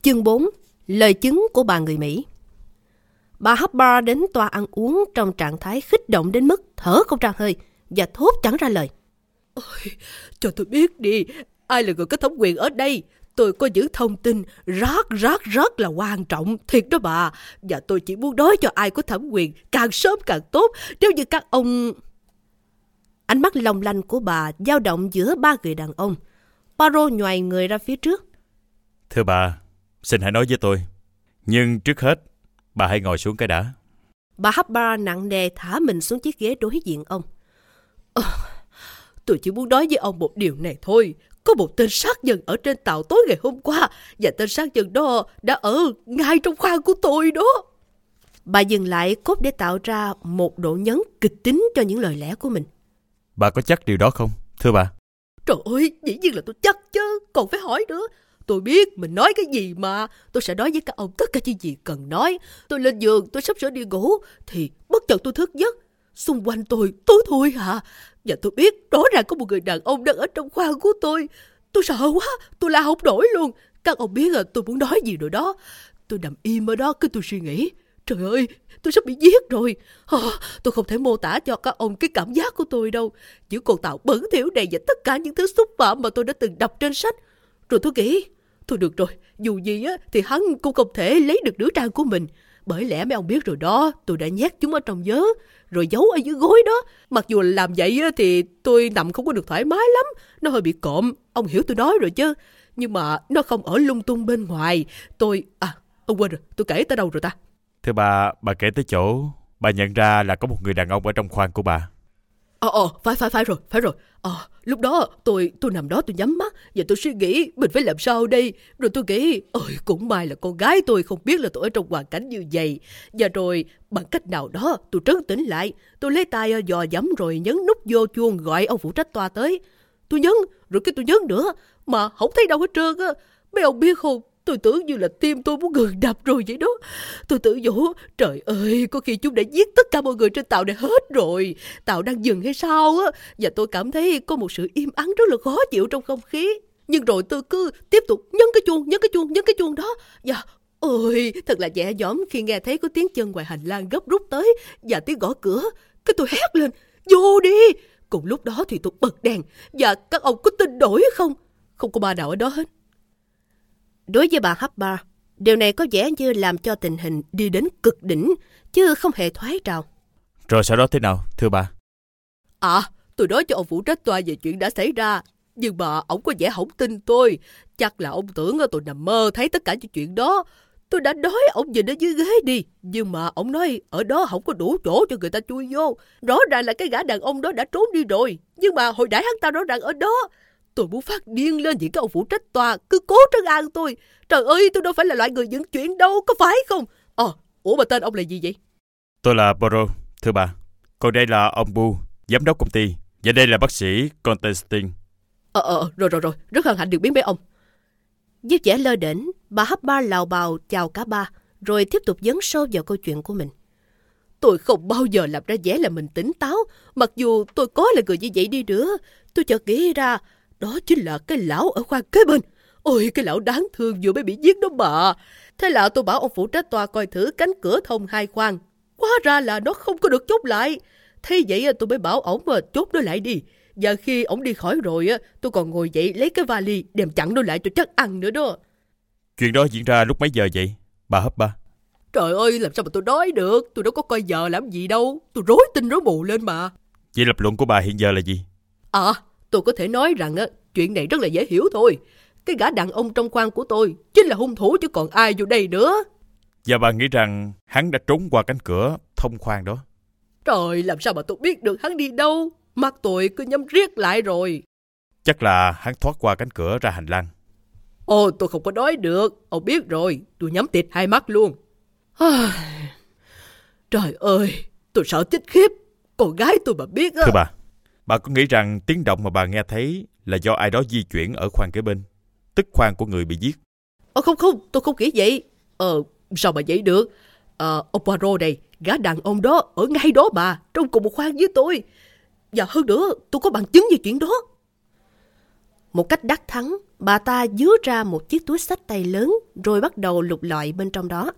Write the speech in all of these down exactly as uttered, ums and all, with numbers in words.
Chương bốn. Lời chứng của bà người Mỹ. Bà Hubbard đến tòa ăn uống trong trạng thái kích động đến mức thở không ra hơi và thốt chẳng ra lời. Ôi, cho tôi biết đi, ai là người có thẩm quyền ở đây? Tôi có những thông tin rất rất rất là quan trọng, thiệt đó bà. Và tôi chỉ muốn nói cho ai có thẩm quyền càng sớm càng tốt. Nếu như các ông... Ánh mắt long lanh của bà dao động giữa ba người đàn ông. Poirot nhoài người ra phía trước. Thưa bà, xin hãy nói với tôi. Nhưng trước hết, bà hãy ngồi xuống cái đã. Bà Hubbard nặng nề thả mình xuống chiếc ghế đối diện ông. Ờ, tôi chỉ muốn nói với ông một điều này thôi. Có một tên sát nhân ở trên tàu tối ngày hôm qua, và tên sát nhân đó đã ở ngay trong khoang của tôi đó. Bà dừng lại cốt để tạo ra một độ nhấn kịch tính cho những lời lẽ của mình. Bà có chắc điều đó không, thưa bà? Trời ơi, dĩ nhiên là tôi chắc chứ, còn phải hỏi nữa. Tôi biết mình nói cái gì mà. Tôi sẽ nói với các ông tất cả những gì cần nói. Tôi lên giường, tôi sắp sửa đi ngủ, thì bất chợt tôi thức giấc. Xung quanh tôi tối thui hả? Và tôi biết rõ ràng có một người đàn ông đang ở trong khoang của tôi. Tôi sợ quá, tôi la không nổi luôn. Các ông biết là tôi muốn nói gì rồi đó. Tôi nằm im ở đó, cứ tôi suy nghĩ. Trời ơi, tôi sắp bị giết rồi. À, tôi không thể mô tả cho các ông cái cảm giác của tôi đâu. Những con tàu bẩn thỉu này và tất cả những thứ xúc phạm mà tôi đã từng đọc trên sách. Rồi tôi nghĩ, thôi được rồi, dù gì á thì hắn cũng không thể lấy được nữ trang của mình. Bởi lẽ mấy ông biết rồi đó, tôi đã nhét chúng ở trong vớ, rồi giấu ở dưới gối đó. Mặc dù làm vậy á, thì tôi nằm không có được thoải mái lắm. Nó hơi bị cộm, ông hiểu tôi nói rồi chứ. Nhưng mà nó không ở lung tung bên ngoài. Tôi, à, ông quên rồi, tôi kể tới đâu rồi ta? Thưa bà, bà kể tới chỗ bà nhận ra là có một người đàn ông ở trong khoang của bà. Ờ, ờ, phải, phải, phải rồi, phải rồi. Ờ, lúc đó tôi tôi nằm đó tôi nhắm mắt và tôi suy nghĩ mình phải làm sao đây. Rồi tôi nghĩ, ơi cũng may là con gái tôi không biết là tôi ở trong hoàn cảnh như vậy. Và rồi bằng cách nào đó tôi trấn tĩnh lại. Tôi lấy tay dò dẫm rồi nhấn nút vô chuông gọi ông phụ trách toa tới. Tôi nhấn, rồi cái tôi nhấn nữa mà không thấy đâu hết trơn á. Mấy ông biết không, tôi tưởng như là tim tôi muốn ngừng đập rồi vậy đó. Tôi tự nhủ, trời ơi, có khi chúng đã giết tất cả mọi người trên tàu này hết rồi. Tàu đang dừng hay sao á. Và tôi cảm thấy có một sự im ắng rất là khó chịu trong không khí. Nhưng rồi tôi cứ tiếp tục nhấn cái chuông, nhấn cái chuông, nhấn cái chuông đó. Và ôi, thật là nhẹ nhõm khi nghe thấy có tiếng chân ngoài hành lang gấp rút tới và tiếng gõ cửa. Cái tôi hét lên, vô đi. Cùng lúc đó thì tôi bật đèn. Và các ông có tin nổi không? Không có bà nào ở đó hết. Đối với bà Hubbard, điều này có vẻ như làm cho tình hình đi đến cực đỉnh, chứ không hề thoái trào. Rồi sau đó thế nào, thưa bà? À, tôi nói cho ông phụ trách tòa về chuyện đã xảy ra. Nhưng mà ông có vẻ không tin tôi. Chắc là ông tưởng tôi nằm mơ thấy tất cả những chuyện đó. Tôi đã nói ông nhìn ở dưới ghế đi. Nhưng mà ông nói ở đó không có đủ chỗ cho người ta chui vô. Rõ ràng là cái gã đàn ông đó đã trốn đi rồi. Nhưng mà hồi nãy hắn ta rõ ràng ở đó. Tôi muốn phát điên lên những cái ông phụ trách tòa cứ cố trấn an tôi. Trời ơi, tôi đâu phải là loại người dẫn chuyện đâu, có phải không? Ờ, à, ủa mà tên ông là gì vậy? Tôi là Poirot, thưa bà. Còn đây là ông Bu, giám đốc công ty. Và đây là bác sĩ Constantine. Ờ, ờ, rồi rồi rồi, rất hân hạnh được biết mấy ông. Với vẻ lơ đễnh, bà Hubbard lào bào chào cả ba, rồi tiếp tục dấn sâu vào câu chuyện của mình. Tôi không bao giờ làm ra vẻ là mình tỉnh táo, mặc dù tôi có là người như vậy đi nữa. Tôi chợt nghĩ ra, đó chính là cái lão ở khoang kế bên. Ôi, cái lão đáng thương vừa mới bị giết đó mà. Thế là tôi bảo ông phụ trách tòa coi thử cánh cửa thông hai khoang. Hóa ra là nó không có được chốt lại. Thế vậy tôi mới bảo ổng chốt nó lại đi. Và khi ổng đi khỏi rồi, tôi còn ngồi dậy lấy cái vali đem chặn nó lại cho chắc ăn nữa đó. Chuyện đó diễn ra lúc mấy giờ vậy, bà Hubbard? Trời ơi, làm sao mà tôi nói được. Tôi đâu có coi giờ làm gì đâu. Tôi rối tinh rối mù lên mà. Vậy lập luận của bà hiện giờ là gì? À, tôi có thể nói rằng á, chuyện này rất là dễ hiểu thôi. Cái gã đàn ông trong khoang của tôi chính là hung thủ chứ còn ai vô đây nữa. Và bà nghĩ rằng hắn đã trốn qua cánh cửa thông khoang đó? Trời, làm sao mà tôi biết được hắn đi đâu? Mắt tôi cứ nhắm riết lại rồi. Chắc là hắn thoát qua cánh cửa ra hành lang. Ồ, tôi không có nói được. Ông biết rồi, tôi nhắm tịt hai mắt luôn. Trời ơi, tôi sợ chết khiếp. Con gái tôi mà biết á. Thưa bà, bà có nghĩ rằng tiếng động mà bà nghe thấy là do ai đó di chuyển ở khoang kế bên, tức khoang của người bị giết? Ờ không không, tôi không nghĩ vậy. Ờ, sao mà vậy được? Ờ, ông Poirot này, gã đàn ông đó ở ngay đó bà, trong cùng một khoang với tôi. Và hơn nữa, tôi có bằng chứng về chuyện đó. Một cách đắc thắng, bà ta dứa ra một chiếc túi xách tay lớn rồi bắt đầu lục lọi bên trong đó.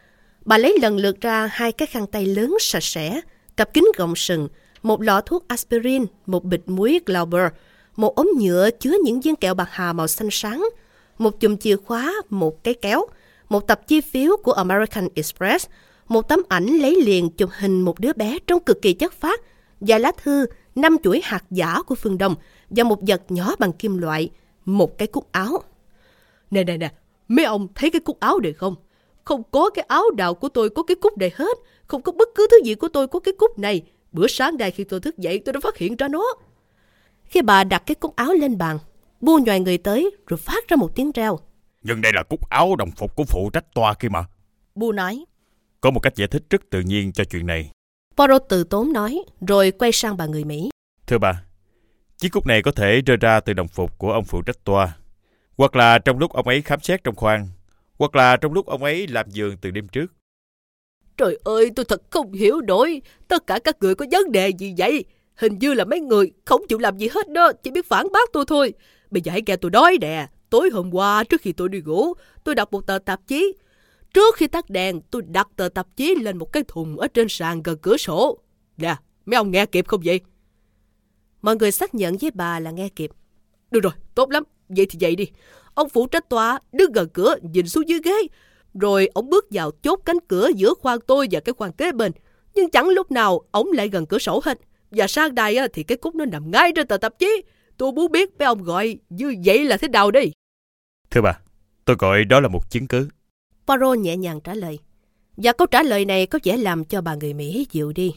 Bà lấy lần lượt ra hai cái khăn tay lớn sạch sẽ, cặp kính gọng sừng, một lọ thuốc aspirin, một bịch muối Glauber, một ống nhựa chứa những viên kẹo bạc hà màu xanh sáng, một chùm chìa khóa, một cái kéo, một tập chi phiếu của American Express, một tấm ảnh lấy liền chụp hình một đứa bé trông cực kỳ chất phác, vài lá thư, năm chuỗi hạt giả của phương Đông và một vật nhỏ bằng kim loại, một cái cúc áo. Nè nè nè, mấy ông thấy cái cúc áo này không? Không có cái áo nào của tôi có cái cúc này hết. Không có bất cứ thứ gì của tôi có cái cúc này. Bữa sáng nay khi tôi thức dậy tôi đã phát hiện ra nó. Khi bà đặt cái cúc áo lên bàn, Bu nhoài người tới rồi phát ra một tiếng reo. Nhưng đây là cúc áo đồng phục của phụ trách toa kia mà. Bu nói. Có một cách giải thích rất tự nhiên cho chuyện này. Poirot từ tốn nói, rồi quay sang bà người Mỹ. Thưa bà, chiếc cúc này có thể rơi ra từ đồng phục của ông phụ trách toa, hoặc là trong lúc ông ấy khám xét trong khoang, hoặc là trong lúc ông ấy làm giường từ đêm trước. Trời ơi, tôi thật không hiểu nổi. Tất cả các người có vấn đề gì vậy? Hình như là mấy người không chịu làm gì hết đó, chỉ biết phản bác tôi thôi. Bây giờ hãy nghe tôi nói nè. Tối hôm qua trước khi tôi đi ngủ, tôi đọc một tờ tạp chí. Trước khi tắt đèn, tôi đặt tờ tạp chí lên một cái thùng ở trên sàn gần cửa sổ. Nè, mấy ông nghe kịp không vậy? Mọi người xác nhận với bà là nghe kịp. Được rồi, tốt lắm. Vậy thì vậy đi. Ông phụ trách tòa đứng gần cửa nhìn xuống dưới ghế. Rồi ông bước vào chốt cánh cửa giữa khoang tôi và cái khoang kế bên. Nhưng chẳng lúc nào ông lại gần cửa sổ hết. Và sang đây thì cái cúc nó nằm ngay trên tờ tạp chí. Tôi muốn biết mấy ông gọi như vậy là thế nào đi. Thưa bà, tôi gọi đó là một chứng cứ. Poirot nhẹ nhàng trả lời. Và câu trả lời này có vẻ làm cho bà người Mỹ dịu đi.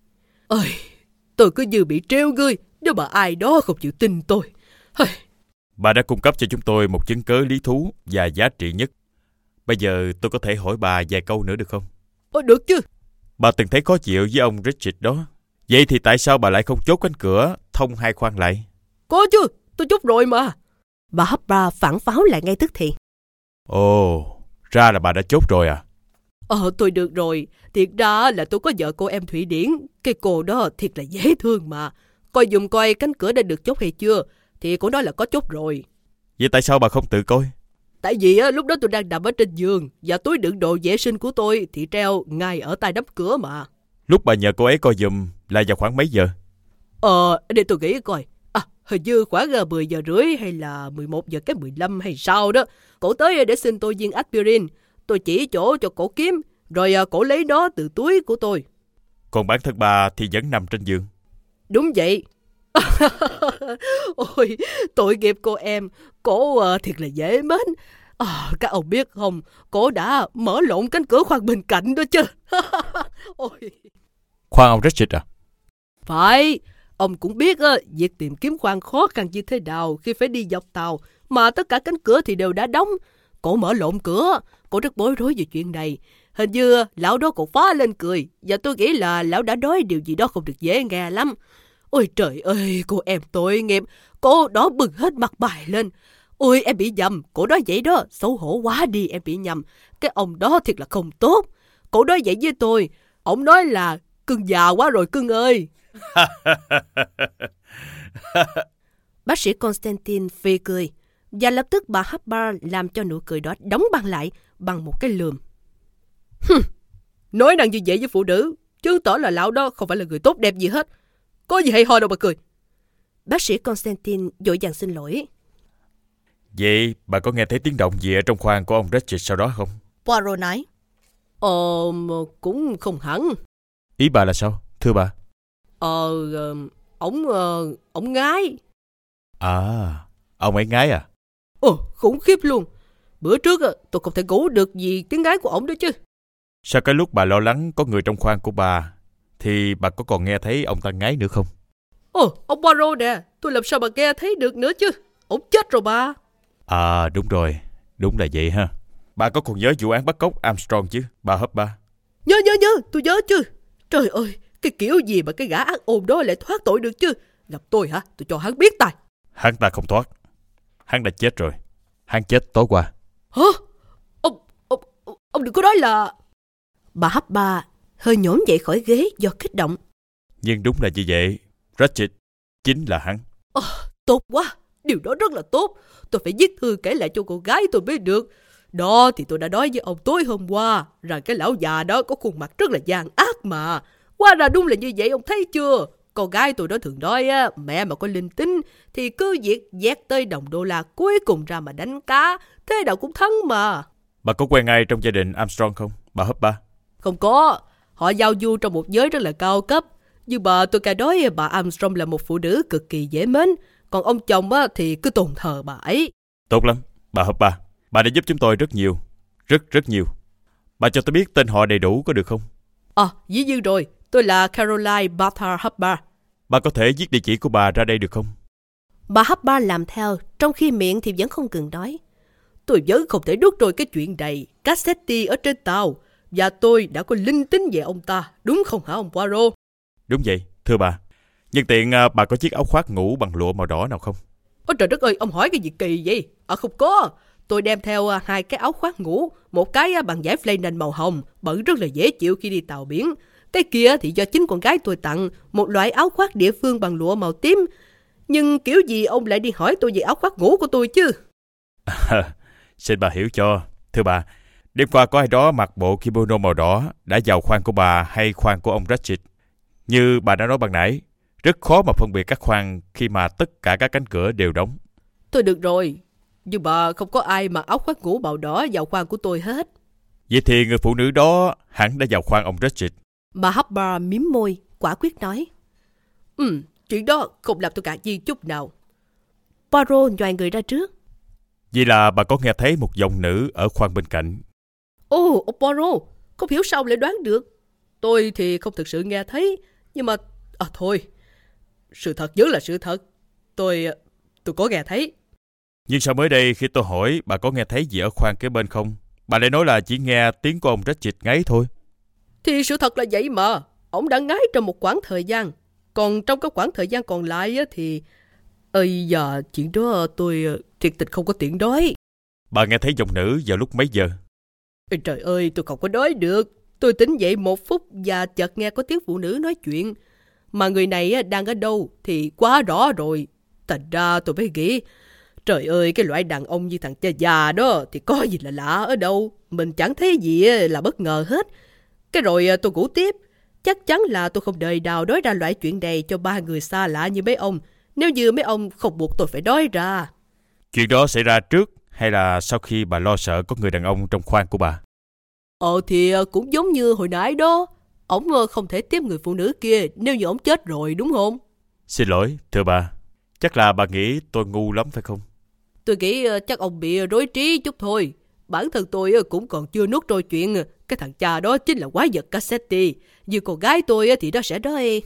Ơi, tôi cứ như bị treo ngươi nếu mà ai đó không chịu tin tôi. Ơi. Bà đã cung cấp cho chúng tôi một chứng cớ lý thú và giá trị nhất. Bây giờ tôi có thể hỏi bà vài câu nữa được không? Ồ, được chứ. Bà từng thấy khó chịu với ông Richard đó. Vậy thì tại sao bà lại không chốt cánh cửa thông hai khoang lại? Có chứ, tôi chốt rồi mà. Bà Hopper phản pháo lại ngay tức thì. Ồ, ra là bà đã chốt rồi à? Ờ, tôi được rồi. Thiệt ra là tôi có vợ cô em Thụy Điển. Cái cô đó thiệt là dễ thương mà. Coi dùm coi cánh cửa đã được chốt hay chưa. Thì cô nói là có chốt rồi. Vậy tại sao bà không tự coi? Tại vì á, lúc đó tôi đang nằm ở trên giường. Và túi đựng đồ vệ sinh của tôi thì treo ngay ở tay nắm cửa mà. Lúc bà nhờ cô ấy coi dùm là vào khoảng mấy giờ? Ờ, để tôi nghĩ coi. À, hình như khoảng mười giờ rưỡi hay là mười một giờ cái mười lăm hay sao đó. Cổ tới để xin tôi viên aspirin. Tôi chỉ chỗ cho cổ kiếm. Rồi cổ lấy nó từ túi của tôi. Còn bản thân bà thì vẫn nằm trên giường. Đúng vậy. Ôi, tội nghiệp cô em. Cổ uh, thiệt là dễ mến. À, các ông biết không, cổ đã mở lộn cánh cửa khoang bên cạnh đó chứ. Ôi. Khoang ông Richard à? Phải. Ông cũng biết uh, việc tìm kiếm khoang khó khăn như thế nào khi phải đi dọc tàu. Mà tất cả cánh cửa thì đều đã đóng. Cổ mở lộn cửa. Cổ rất bối rối về chuyện này. Hình như lão đó còn phá lên cười. Và tôi nghĩ là lão đã nói điều gì đó không được dễ nghe lắm. Ôi trời ơi, cô em tội nghiệp. Cô đó bừng hết mặt bài lên. Ôi em bị nhầm. Cổ nói vậy đó. Xấu hổ quá đi, em bị nhầm. Cái ông đó thiệt là không tốt. Cổ nói vậy với tôi. Ông nói là cưng già quá rồi cưng ơi. Bác sĩ Constantine phì cười. Và lập tức bà Hopper làm cho nụ cười đó đóng băng lại bằng một cái lườm. Hừm, nói năng như vậy với phụ nữ chứng tỏ là lão đó không phải là người tốt đẹp gì hết. Có gì hay ho đâu mà cười. Bác sĩ Constantine vội vàng xin lỗi. Vậy bà có nghe thấy tiếng động gì ở trong khoang của ông Richard sau đó không? Poirot nói. Ờ, cũng không hẳn. Ý bà là sao, thưa bà? Ờ, ổng, ổng ngái. À, ông ấy ngái à? Ồ, khủng khiếp luôn. Bữa trước tôi không thể ngủ được vì tiếng ngái của ổng đó chứ. Sao cái lúc bà lo lắng có người trong khoang của bà thì bà có còn nghe thấy ông ta ngái nữa không? Ồ, ông Poirot nè, tôi làm sao mà nghe thấy được nữa chứ. Ổng chết rồi bà. À, đúng rồi, đúng là vậy ha. Bà có còn nhớ vụ án bắt cóc Armstrong chứ, bà Hopper? Nhớ, nhớ, nhớ, tôi nhớ chứ. Trời ơi, cái kiểu gì mà cái gã ác ôn đó lại thoát tội được chứ. Gặp tôi hả, tôi cho hắn biết tài. Hắn ta không thoát. Hắn đã chết rồi. Hắn chết tối qua. Hả? Ông, ông, ông đừng có nói là... Bà Hopper hơi nhổm dậy khỏi ghế do kích động. Nhưng đúng là như vậy. Richard chính là hắn. Ờ, tốt quá. Điều đó rất là tốt. Tôi phải viết thư kể lại cho cô gái tôi mới được. Đó thì tôi đã nói với ông tối hôm qua rằng cái lão già đó có khuôn mặt rất là gian ác mà. Hóa ra đúng là như vậy, ông thấy chưa? Con gái tôi đó thường nói á, mẹ mà có linh tính thì cứ việc vét tới đồng đô la cuối cùng ra mà đánh cá, thế nào cũng thắng mà. Bà có quen ai trong gia đình Armstrong không, bà Hopper? Không có, họ giao du trong một giới rất là cao cấp. Nhưng mà tôi cả nói bà Armstrong là một phụ nữ cực kỳ dễ mến, còn ông chồng á, thì cứ tôn thờ bà ấy. Tốt lắm, bà Hopper, bà đã giúp chúng tôi rất nhiều, rất rất nhiều. Bà cho tôi biết tên họ đầy đủ có được không? À, dĩ nhiên rồi, tôi là Caroline Martha Hopper. Bà có thể viết địa chỉ của bà ra đây được không? Bà Hopper làm theo, trong khi miệng thì vẫn không ngừng nói. Tôi vẫn không thể nuốt trôi cái chuyện này. Cassetti ở trên tàu, và tôi đã có linh tính về ông ta, đúng không hả ông Poirot? Đúng vậy, thưa bà. Nhân tiện bà có chiếc áo khoác ngủ bằng lụa màu đỏ nào không? Ôi trời đất ơi, ông hỏi cái gì kỳ vậy? À không có, tôi đem theo hai cái áo khoác ngủ, một cái bằng vải flannel màu hồng, bận rất là dễ chịu khi đi tàu biển. Cái kia thì do chính con gái tôi tặng, một loại áo khoác địa phương bằng lụa màu tím. Nhưng kiểu gì ông lại đi hỏi tôi về áo khoác ngủ của tôi chứ? À, xin bà hiểu cho. Thưa bà, đêm qua có ai đó mặc bộ kimono màu đỏ đã vào khoang của bà hay khoang của ông Ratchet? Như bà đã nói ban nãy, rất khó mà phân biệt các khoang khi mà tất cả các cánh cửa đều đóng. Thôi được rồi, nhưng mà không có ai mặc áo khoác ngủ màu đỏ vào khoang của tôi hết. Vậy thì người phụ nữ đó hẳn đã vào khoang ông Ratchet. Bà Hopper mím môi, quả quyết nói. Ừ, chuyện đó không làm tôi ngạc nhiên chút nào. Poirot nhoài người ra trước. Vậy là bà có nghe thấy một giọng nữ ở khoang bên cạnh. Ồ, ông Poirot, không hiểu sao lại đoán được. Tôi thì không thực sự nghe thấy, nhưng mà... À thôi, sự thật vẫn là sự thật. Tôi... tôi có nghe thấy. Nhưng sao mới đây khi tôi hỏi bà có nghe thấy gì ở khoang kế bên không, bà lại nói là chỉ nghe tiếng của ông Ratchet ngáy thôi. Thì sự thật là vậy mà. Ông đã ngáy trong một quãng thời gian. Còn trong cái quãng thời gian còn lại á, thì... Ây da, chuyện đó tôi thiệt tình không có tiện nói. Bà nghe thấy giọng nữ vào lúc mấy giờ? Ê, trời ơi, tôi không có nói được. Tôi tỉnh dậy một phút và chợt nghe có tiếng phụ nữ nói chuyện. Mà người này đang ở đâu thì quá rõ rồi. Thành ra tôi mới nghĩ, trời ơi, cái loại đàn ông như thằng cha già đó thì có gì là lạ ở đâu. Mình chẳng thấy gì là bất ngờ hết. Cái rồi tôi ngủ tiếp. Chắc chắn là tôi không đời nào nói ra loại chuyện này cho ba người xa lạ như mấy ông, nếu như mấy ông không buộc tôi phải nói ra. Chuyện đó xảy ra trước hay là sau khi bà lo sợ có người đàn ông trong khoang của bà? Ờ thì cũng giống như hồi nãy đó. Ông không thể tiếp người phụ nữ kia nếu như ông chết rồi, đúng không? Xin lỗi, thưa bà. Chắc là bà nghĩ tôi ngu lắm phải không? Tôi nghĩ chắc ông bị rối trí chút thôi. Bản thân tôi cũng còn chưa nuốt trôi chuyện cái thằng cha đó chính là quái vật Cassetti. Như con gái tôi thì nó sẽ nói...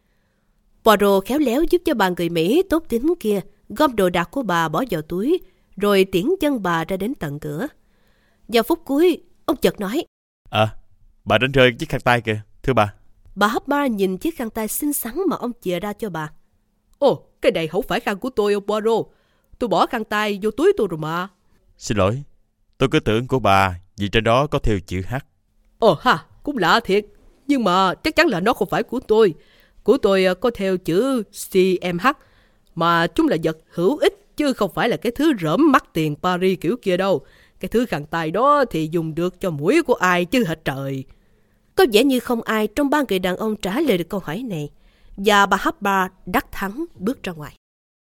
Poirot khéo léo giúp cho bà người Mỹ tốt tính kia gom đồ đạc của bà bỏ vào túi, rồi tiễn chân bà ra đến tận cửa. Vào phút cuối, ông chợt nói. À, bà đánh rơi chiếc khăn tay kìa, thưa bà. Bà Hopper nhìn chiếc khăn tay xinh xắn mà ông chìa ra cho bà. Ồ, cái này không phải khăn của tôi, ông Poirot. Tôi bỏ khăn tay vô túi tôi rồi mà. Xin lỗi, tôi cứ tưởng của bà vì trên đó có theo chữ H. Ồ ha, cũng lạ thiệt. Nhưng mà chắc chắn là nó không phải của tôi. Của tôi có theo chữ xê em hát, mà chúng là vật hữu ích chứ không phải là cái thứ rỡm mắc tiền Paris kiểu kia đâu. Cái thứ khăn tay đó thì dùng được cho mũi của ai chứ hả trời. Có vẻ như không ai trong ba người đàn ông trả lời được câu hỏi này, và bà Hopper đắc thắng bước ra ngoài.